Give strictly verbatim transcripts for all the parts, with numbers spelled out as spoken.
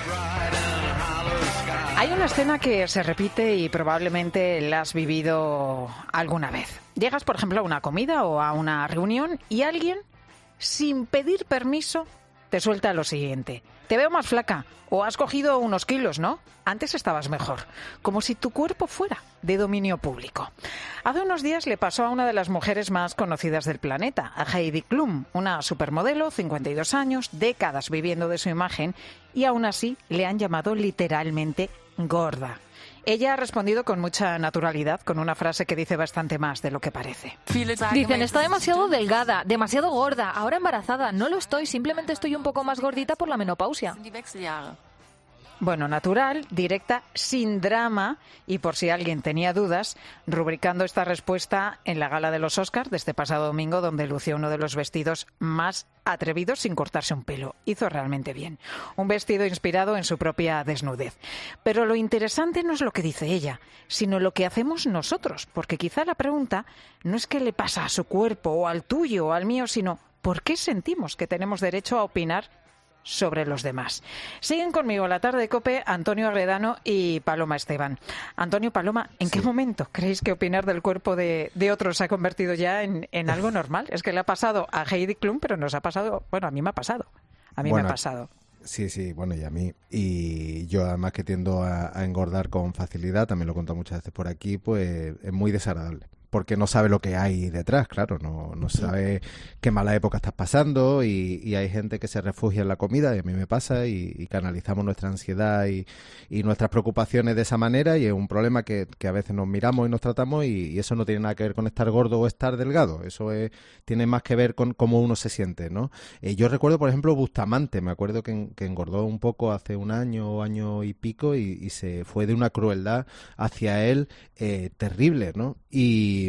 Hay una escena que se repite y probablemente la has vivido alguna vez. Llegas, por ejemplo, a una comida o a una reunión y alguien, sin pedir permiso, te suelta lo siguiente. Te veo más flaca o has cogido unos kilos, ¿no? Antes estabas mejor. Como si tu cuerpo fuera de dominio público. Hace unos días le pasó a una de las mujeres más conocidas del planeta, a Heidi Klum, una supermodelo, cincuenta y dos años, décadas viviendo de su imagen, y aún así le han llamado literalmente gorda. Ella ha respondido con mucha naturalidad, con una frase que dice bastante más de lo que parece. Dicen, está demasiado delgada, demasiado gorda, ahora embarazada. No lo estoy, simplemente estoy un poco más gordita por la menopausia. Bueno, natural, directa, sin drama, y por si alguien tenía dudas, rubricando esta respuesta en la gala de los Oscars de este pasado domingo, donde lució uno de los vestidos más atrevidos sin cortarse un pelo. Hizo realmente bien. Un vestido inspirado en su propia desnudez. Pero lo interesante no es lo que dice ella, sino lo que hacemos nosotros, porque quizá la pregunta no es qué le pasa a su cuerpo o al tuyo o al mío, sino ¿por qué sentimos que tenemos derecho a opinar sobre los demás? Siguen conmigo la tarde de COPE Antonio Agredano y Paloma Esteban. Antonio, Paloma, ¿en sí. qué momento creéis que opinar del cuerpo de, de otros se ha convertido ya en, en algo normal? Es que le ha pasado a Heidi Klum, pero nos ha pasado, bueno, a mí me ha pasado. A mí bueno, me ha pasado. Sí, sí, bueno, y a mí. Y yo además que tiendo a, a engordar con facilidad, también lo he contado muchas veces por aquí, pues es muy desagradable. Porque no sabe lo que hay detrás, claro, no, no sabe qué mala época estás pasando y, y hay gente que se refugia en la comida, y a mí me pasa, y, y canalizamos nuestra ansiedad y, y nuestras preocupaciones de esa manera, y es un problema que, que a veces nos miramos y nos tratamos, y, y eso no tiene nada que ver con estar gordo o estar delgado, eso es, tiene más que ver con cómo uno se siente, ¿no? Eh, yo recuerdo, por ejemplo, Bustamante, me acuerdo que, que engordó un poco hace un año o año y pico, y, y se fue de una crueldad hacia él eh, terrible, ¿no? Y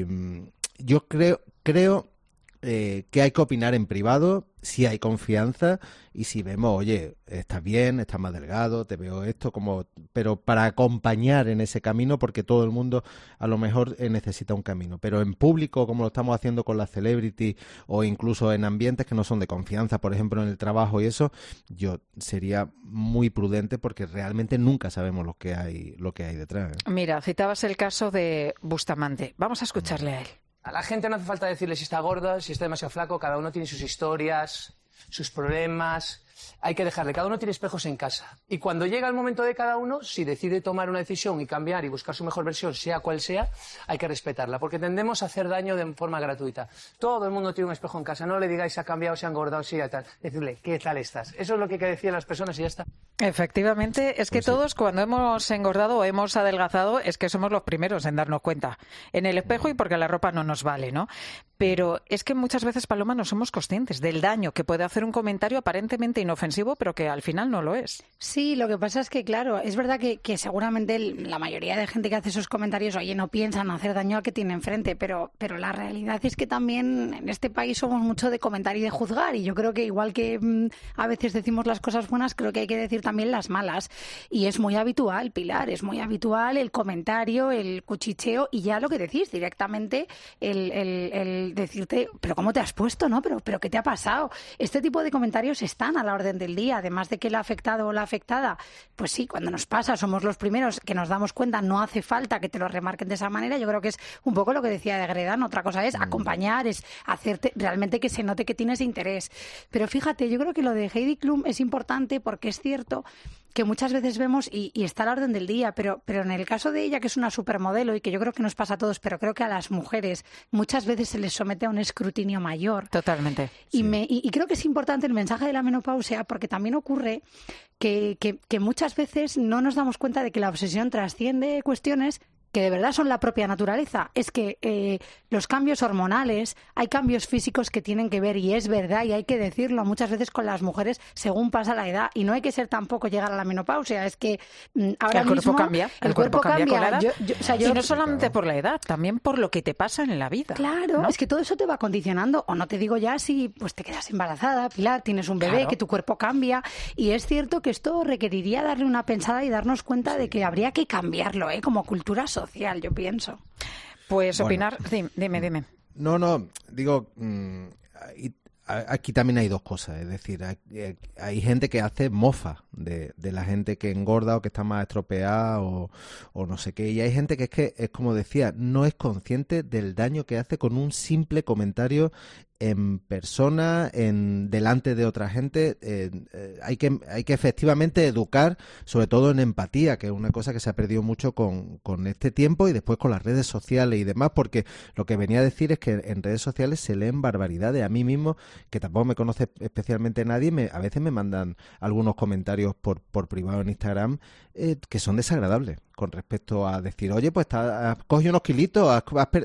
yo creo creo eh, que hay que opinar en privado si hay confianza y si vemos, oye, estás bien, estás más delgado, te veo esto, como, pero para acompañar en ese camino, porque todo el mundo a lo mejor eh, necesita un camino, pero en público, como lo estamos haciendo con las celebrities o incluso en ambientes que no son de confianza, por ejemplo en el trabajo y eso, yo sería muy prudente porque realmente nunca sabemos lo que hay, lo que hay detrás, ¿eh? Mira, citabas el caso de Bustamante, vamos a escucharle a él. A la gente no hace falta decirle si está gorda, si está demasiado flaco, cada uno tiene sus historias, sus problemas. Hay que dejarle, cada uno tiene espejos en casa. Y cuando llega el momento de cada uno, si decide tomar una decisión y cambiar y buscar su mejor versión, sea cual sea, hay que respetarla, porque tendemos a hacer daño de forma gratuita. Todo el mundo tiene un espejo en casa, no le digáis se ha cambiado, se ha engordado, sí, tal. Decirle, ¿qué tal estás? Eso es lo que hay que decir a las personas y ya está. Efectivamente, es que pues sí. Todos cuando hemos engordado o hemos adelgazado es que somos los primeros en darnos cuenta. En el espejo y porque la ropa no nos vale, ¿no? Pero es que muchas veces, Paloma, no somos conscientes del daño que puede hacer un comentario aparentemente inofensivo, pero que al final no lo es. Sí, lo que pasa es que, claro, es verdad que, que seguramente el, la mayoría de gente que hace esos comentarios, oye, no piensan hacer daño al que tiene enfrente, pero, pero la realidad es que también en este país somos mucho de comentar y de juzgar, y yo creo que igual que mmm, a veces decimos las cosas buenas, creo que hay que decir también las malas, y es muy habitual, Pilar, es muy habitual el comentario, el cuchicheo, y ya lo que decís directamente, el, el, el decirte, pero ¿cómo te has puesto, no? Pero, pero ¿qué te ha pasado? Este tipo de comentarios están a la orden del día, además de que el afectado o la afectada, pues sí, cuando nos pasa somos los primeros que nos damos cuenta, no hace falta que te lo remarquen de esa manera. Yo creo que es un poco lo que decía de Agredano, otra cosa es acompañar, es hacerte realmente que se note que tienes interés. Pero fíjate, yo creo que lo de Heidi Klum es importante porque es cierto que muchas veces vemos y, y está a la orden del día, pero, pero en el caso de ella, que es una supermodelo y que yo creo que nos pasa a todos, pero creo que a las mujeres muchas veces se les somete a un escrutinio mayor. Totalmente. Y, sí. me, y, y creo que es importante el mensaje de la menopausia porque también ocurre que, que, que muchas veces no nos damos cuenta de que la obsesión trasciende cuestiones que de verdad son la propia naturaleza. Es que eh, los cambios hormonales, hay cambios físicos que tienen que ver, y es verdad, y hay que decirlo muchas veces con las mujeres según pasa la edad, y no hay que ser tampoco llegar a la menopausia, es que mm, ahora el cuerpo mismo cambia, el, el cuerpo, cuerpo cambia, cambia con la edad, yo, yo, o sea, yo, y no solamente por la edad, también por lo que te pasa en la vida. Claro, ¿no? Es que todo eso te va condicionando, o no te digo ya si pues te quedas embarazada, Pilar, tienes un bebé, claro, que tu cuerpo cambia, y es cierto que esto requeriría darle una pensada y darnos cuenta sí. de que habría que cambiarlo, ¿eh? Como cultura social, yo pienso. Pues bueno, opinar, sí, dime, dime. No, no, digo, mmm, aquí también hay dos cosas, es decir, hay, hay gente que hace mofa de, de la gente que engorda o que está más estropeada o, o no sé qué, y hay gente que es que, es como decía, no es consciente del daño que hace con un simple comentario en persona, en delante de otra gente. Eh, eh, hay que hay que efectivamente educar, sobre todo en empatía, que es una cosa que se ha perdido mucho con, con este tiempo y después con las redes sociales y demás, porque lo que venía a decir es que en redes sociales se leen barbaridades. A mí mismo, que tampoco me conoce especialmente nadie, me, a veces me mandan algunos comentarios por, por privado en Instagram eh, que son desagradables con respecto a decir, oye, pues has cogido unos kilitos, has, has per...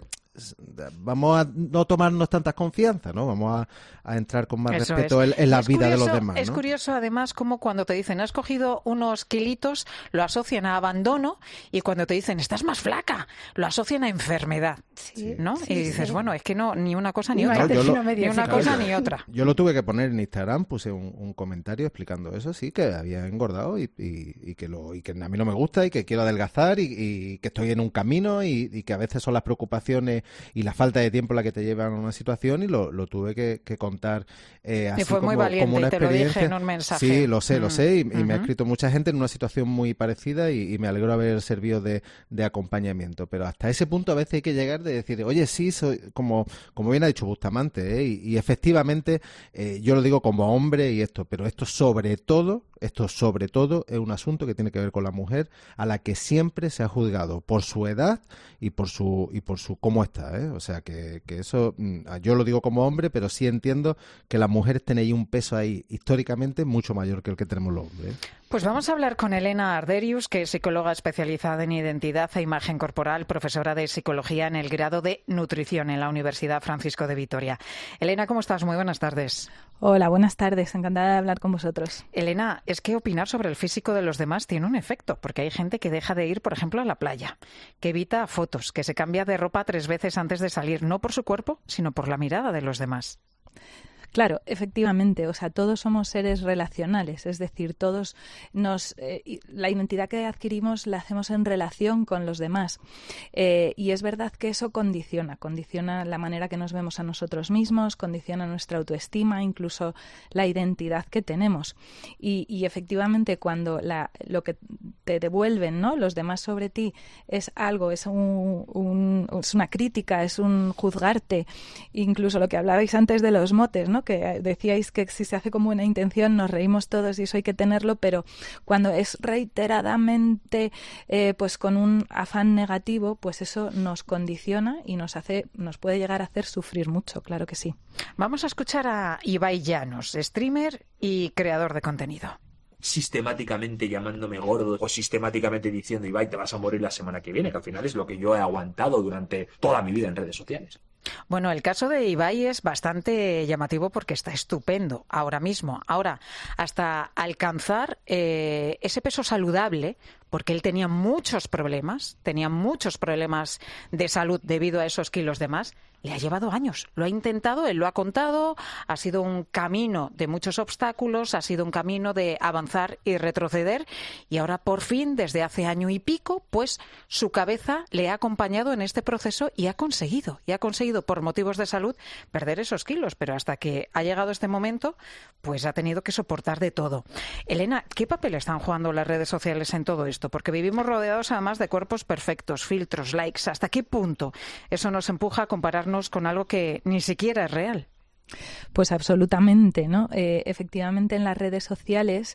vamos a no tomarnos tantas confianza, ¿no? Vamos a, a entrar con más Eso respeto es. en, en la Es vida curioso, de los demás, ¿no? Es curioso, además, como cuando te dicen has cogido unos kilitos, lo asocian a abandono, y cuando te dicen estás más flaca, lo asocian a enfermedad, Sí, ¿no? sí, y dices, sí. bueno, es que no, ni una cosa ni No hay otra. yo lo- término medio, Ni una sí. cosa Claro, ni otra. Yo lo tuve que poner en Instagram, puse un, un comentario explicando eso, sí, que había engordado y, y, y que lo y que a mí no me gusta y que quiero adelgazar y, y que estoy en un camino y, y que a veces son las preocupaciones y la falta de tiempo la que te llevan a una situación, y lo, lo tuve que, que contar eh, así Y fue como, muy valiente, como una y te lo dije experiencia. en un mensaje. Sí, lo sé, lo Mm. sé, y, y me ha Ujú. escrito mucha gente en una situación muy parecida y, y me alegro haber servido de, de acompañamiento, pero hasta ese punto a veces hay que llegar de decir, oye, sí, soy como, como bien ha dicho Bustamante, ¿eh? y, y efectivamente eh, yo lo digo como hombre y esto, pero esto sobre todo, esto sobre todo es un asunto que tiene que ver con la mujer, a la que siempre se ha juzgado por su edad y por su y por su cómo está, ¿eh? O sea que, que eso mm, yo lo digo como hombre, pero sí entiendo que las mujeres tenéis un peso ahí históricamente mucho mayor que el que tenemos los hombres, ¿eh? Pues vamos a hablar con Elena Arderius, que es psicóloga especializada en identidad e imagen corporal, profesora de psicología en el grado de nutrición en la Universidad Francisco de Vitoria. Elena, ¿cómo estás? Muy buenas tardes. Hola, buenas tardes. Encantada de hablar con vosotros. Elena, es que opinar sobre el físico de los demás tiene un efecto, porque hay gente que deja de ir, por ejemplo, a la playa, que evita fotos, que se cambia de ropa tres veces antes de salir, no por su cuerpo, sino por la mirada de los demás. Claro, efectivamente, o sea, todos somos seres relacionales, es decir, todos nos eh, la identidad que adquirimos la hacemos en relación con los demás, eh, y es verdad que eso condiciona, condiciona la manera que nos vemos a nosotros mismos, condiciona nuestra autoestima, incluso la identidad que tenemos, y, y efectivamente cuando la, lo que te devuelven, ¿no?, los demás sobre ti es algo, es, un, un, es una crítica, es un juzgarte, incluso lo que hablabais antes de los motes, ¿no?, que decíais que si se hace con buena intención nos reímos todos y eso hay que tenerlo, pero cuando es reiteradamente eh, pues con un afán negativo, pues eso nos condiciona y nos hace, nos puede llegar a hacer sufrir mucho, claro que sí. Vamos a escuchar a Ibai Llanos, streamer y creador de contenido. Sistemáticamente llamándome gordo o sistemáticamente diciendo Ibai, te vas a morir la semana que viene, que al final es lo que yo he aguantado durante toda mi vida en redes sociales. Bueno, el caso de Ibai es bastante llamativo porque está estupendo ahora mismo. Ahora, hasta alcanzar eh, ese peso saludable, porque él tenía muchos problemas, tenía muchos problemas de salud debido a esos kilos de más, le ha llevado años. Lo ha intentado, él lo ha contado, ha sido un camino de muchos obstáculos, ha sido un camino de avanzar y retroceder, y ahora por fin, desde hace año y pico, pues su cabeza le ha acompañado en este proceso y ha conseguido, y ha conseguido por motivos de salud perder esos kilos, pero hasta que ha llegado este momento, pues ha tenido que soportar de todo. Elena, ¿qué papel están jugando las redes sociales en todo esto? Porque vivimos rodeados además de cuerpos perfectos, filtros, likes. ¿Hasta qué punto eso nos empuja a compararnos con algo que ni siquiera es real? Pues absolutamente, ¿no? Eh, efectivamente, en las redes sociales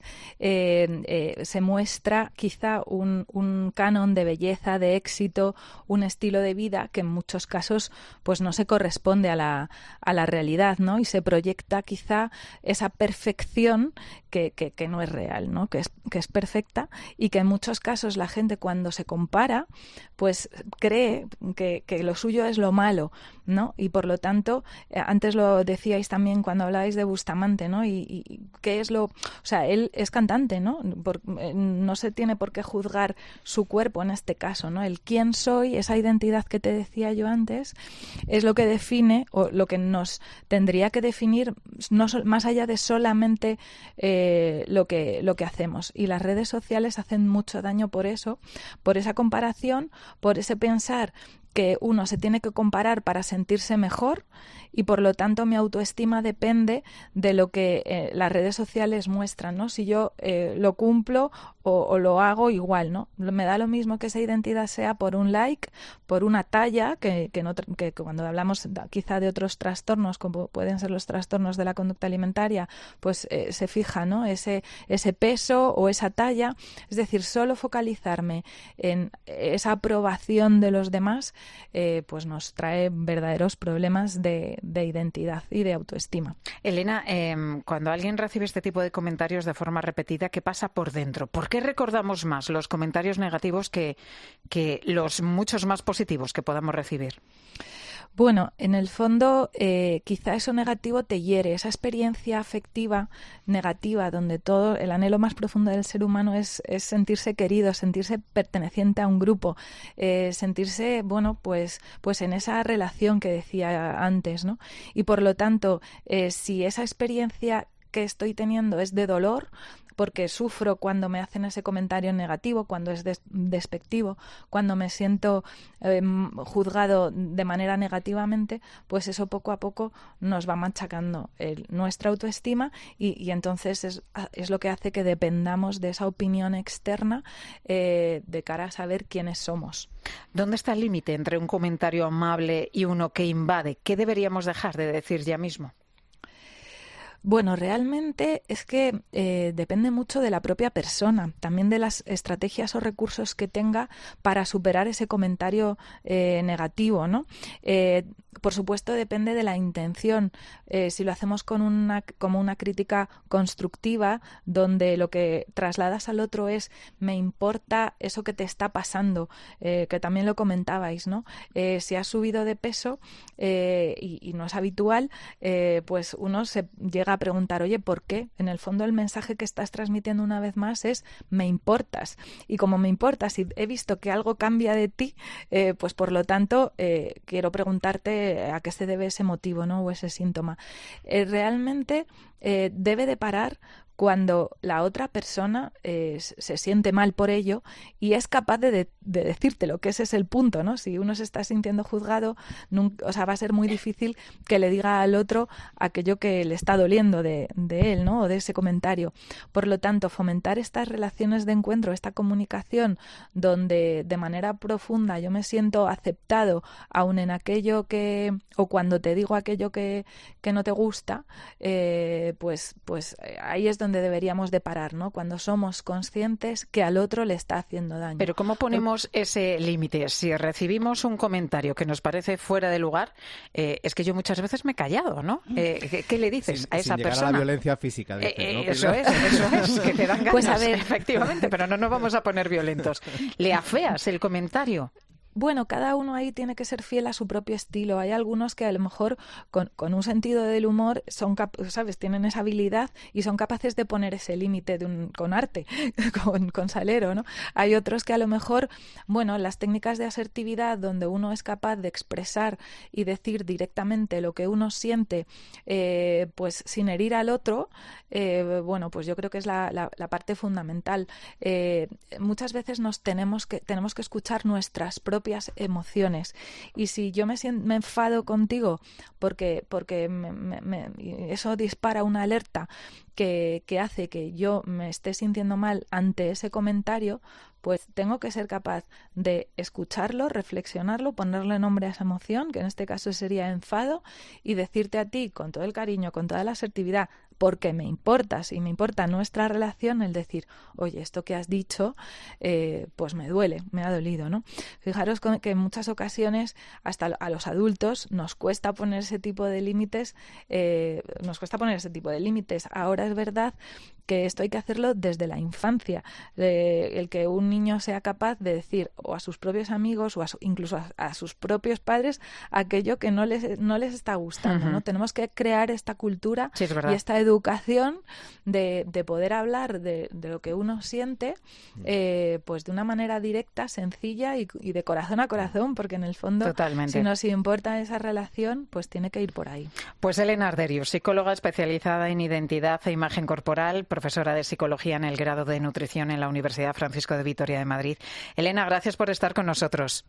eh, eh, se muestra quizá un, un canon de belleza, de éxito, un estilo de vida que en muchos casos pues no se corresponde a la, a la realidad, ¿no? Y se proyecta quizá esa perfección que, que, que no es real, ¿no? Que es, que es perfecta, y que en muchos casos la gente cuando se compara pues cree que, que lo suyo es lo malo, ¿no? Y por lo tanto, eh, antes lo decía decíais también cuando hablabais de Bustamante, ¿no? Y, y qué es lo... O sea, él es cantante, ¿no? Por, eh, no se tiene por qué juzgar su cuerpo en este caso, ¿no? El quién soy, esa identidad que te decía yo antes, es lo que define, o lo que nos tendría que definir, no más allá de solamente eh, lo que, lo que hacemos. Y las redes sociales hacen mucho daño por eso, por esa comparación, por ese pensar que uno se tiene que comparar para sentirse mejor, y por lo tanto mi autoestima depende de lo que eh, las redes sociales muestran, ¿no? Si yo eh, lo cumplo o, o lo hago igual, ¿no? Me da lo mismo que esa identidad sea por un like, por una talla, que, que, no, que cuando hablamos quizá de otros trastornos, como pueden ser los trastornos de la conducta alimentaria, pues eh, se fija, ¿no? Ese, ese peso o esa talla. Es decir, solo focalizarme en esa aprobación de los demás, eh, pues nos trae verdaderos problemas de, de identidad y de autoestima. Elena, eh, cuando alguien recibe este tipo de comentarios de forma repetida, ¿qué pasa por dentro? ¿Por qué recordamos más los comentarios negativos que, que los muchos más positivos que podamos recibir? Bueno, en el fondo eh, quizá eso negativo te hiere, esa experiencia afectiva negativa donde todo el anhelo más profundo del ser humano es, es sentirse querido, sentirse perteneciente a un grupo, eh, sentirse, bueno, pues, pues en esa relación que decía antes, ¿no? Y por lo tanto, eh, si esa experiencia que estoy teniendo es de dolor, porque sufro cuando me hacen ese comentario negativo, cuando es des- despectivo, cuando me siento eh, juzgado de manera negativamente, pues eso poco a poco nos va machacando el, nuestra autoestima y, y entonces es, es lo que hace que dependamos de esa opinión externa eh, de cara a saber quiénes somos. ¿Dónde está el límite entre un comentario amable y uno que invade? ¿Qué deberíamos dejar de decir ya mismo? Bueno, realmente es que eh, depende mucho de la propia persona, también de las estrategias o recursos que tenga para superar ese comentario eh, negativo, ¿no? Eh, por supuesto, depende de la intención. Eh, si lo hacemos con una, como una crítica constructiva, donde lo que trasladas al otro es me importa eso que te está pasando, eh, que también lo comentabais, ¿no? Eh, si has subido de peso eh, y, y no es habitual, eh, pues uno se llega a preguntar, oye, ¿por qué? En el fondo el mensaje que estás transmitiendo una vez más es me importas. Y como me importas y he visto que algo cambia de ti, eh, pues por lo tanto eh, quiero preguntarte a qué se debe ese motivo, ¿no? O ese síntoma. Eh, realmente eh, debe de parar cuando la otra persona eh, se siente mal por ello y es capaz de, de, de decírtelo, que ese es el punto, ¿no? Si uno se está sintiendo juzgado, nunca, o sea, va a ser muy difícil que le diga al otro aquello que le está doliendo de, de él, ¿no? O de ese comentario. Por lo tanto, fomentar estas relaciones de encuentro, esta comunicación donde de manera profunda yo me siento aceptado aun en aquello que, o cuando te digo aquello que, que no te gusta, eh, pues, pues ahí es donde deberíamos de parar, ¿no? Cuando somos conscientes que al otro le está haciendo daño. Pero ¿cómo ponemos ese límite? Si recibimos un comentario que nos parece fuera de lugar, eh, es que yo muchas veces me he callado, ¿no? Eh, ¿qué, ¿Qué le dices sin, a esa sin llegar persona? A la violencia física. Dices, eh, ¿no? Eso es, eso es, que te dan ganas, pues a ver. Efectivamente, pero no nos vamos a poner violentos. ¿Le afeas el comentario? Bueno, cada uno ahí tiene que ser fiel a su propio estilo. Hay algunos que a lo mejor con, con un sentido del humor son, cap- ¿sabes? Tienen esa habilidad y son capaces de poner ese límite de un, con arte, con, con salero, ¿no? Hay otros que a lo mejor, bueno, las técnicas de asertividad donde uno es capaz de expresar y decir directamente lo que uno siente, eh, pues sin herir al otro, eh, bueno, pues yo creo que es la, la, la parte fundamental. Eh, muchas veces nos tenemos que, tenemos que escuchar nuestras propias emociones y si yo me siento, me enfado contigo porque porque me, me, me, eso dispara una alerta que, que hace que yo me esté sintiendo mal ante ese comentario, pues tengo que ser capaz de escucharlo, reflexionarlo, ponerle nombre a esa emoción, que en este caso sería enfado, y decirte a ti con todo el cariño, con toda la asertividad, porque me importas y me importa nuestra relación, el decir, oye, esto que has dicho, eh, pues me duele, me ha dolido, ¿no? Fijaros que en muchas ocasiones, hasta a los adultos, nos cuesta poner ese tipo de límites, eh, nos cuesta poner ese tipo de límites. Ahora es verdad que esto hay que hacerlo desde la infancia, eh, el que un niño sea capaz de decir o a sus propios amigos o a su, incluso a, a sus propios padres aquello que no les, no les está gustando, uh-huh. ¿no? Tenemos que crear esta cultura sí, y esta educación de, de poder hablar de, de lo que uno siente eh, pues de una manera directa, sencilla y, y de corazón a corazón, porque en el fondo Totalmente. Si nos importa esa relación, pues tiene que ir por ahí. Pues Elena Arderius, psicóloga especializada en identidad e imagen corporal, profesora de psicología en el grado de nutrición en la Universidad Francisco de Vitoria de Madrid. Elena, gracias por estar con nosotros.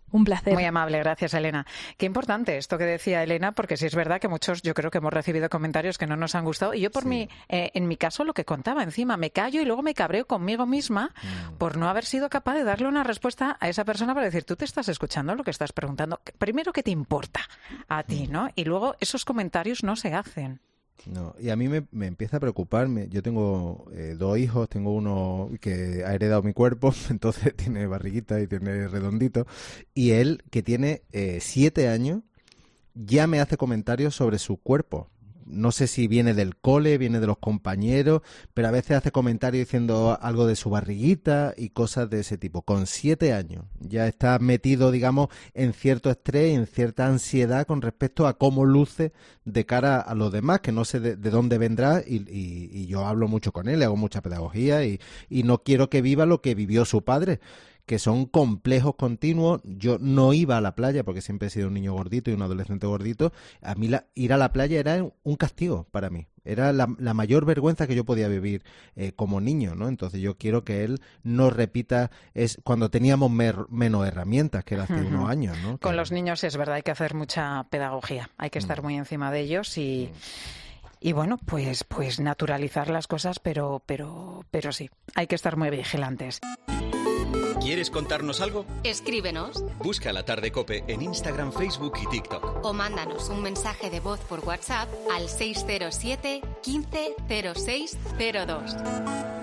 Un placer. Muy amable, gracias, Elena. Qué importante esto que decía Elena, porque sí es verdad que muchos, yo creo que hemos recibido comentarios que no nos han gustado. Y yo, por Sí. mi, eh, en mi caso, lo que contaba, encima me callo y luego me cabreo conmigo misma Mm. por no haber sido capaz de darle una respuesta a esa persona para decir, tú te estás escuchando lo que estás preguntando. Primero, ¿qué te importa a ti, no? Y luego, esos comentarios no se hacen. No, y a mí me, me empieza a preocuparme. Yo tengo eh, dos hijos, tengo uno que ha heredado mi cuerpo, entonces tiene barriguita y tiene redondito, y él, que tiene eh, siete años, ya me hace comentarios sobre su cuerpo. No sé si viene del cole, viene de los compañeros, pero a veces hace comentarios diciendo algo de su barriguita y cosas de ese tipo. Con siete años ya está metido, digamos, en cierto estrés, en cierta ansiedad con respecto a cómo luce de cara a los demás, que no sé de, de dónde vendrá y, y, y yo hablo mucho con él, le hago mucha pedagogía y, y no quiero que viva lo que vivió su padre, que son complejos continuos. Yo no iba a la playa porque siempre he sido un niño gordito y un adolescente gordito. A mí la, ir a la playa era un castigo para mí. Era la, la mayor vergüenza que yo podía vivir eh, como niño, ¿no? Entonces yo quiero que él no repita es cuando teníamos mer, menos herramientas que era hace uh-huh. unos años, ¿no? Con que... los niños es verdad, hay que hacer mucha pedagogía. Hay que estar mm. muy encima de ellos y... Mm. Y bueno, pues, pues naturalizar las cosas, pero, pero, pero sí, hay que estar muy vigilantes. ¿Quieres contarnos algo? Escríbenos. Busca La Tarde COPE en Instagram, Facebook y TikTok. O mándanos un mensaje de voz por WhatsApp al seis cero siete, quince, cero seis cero dos.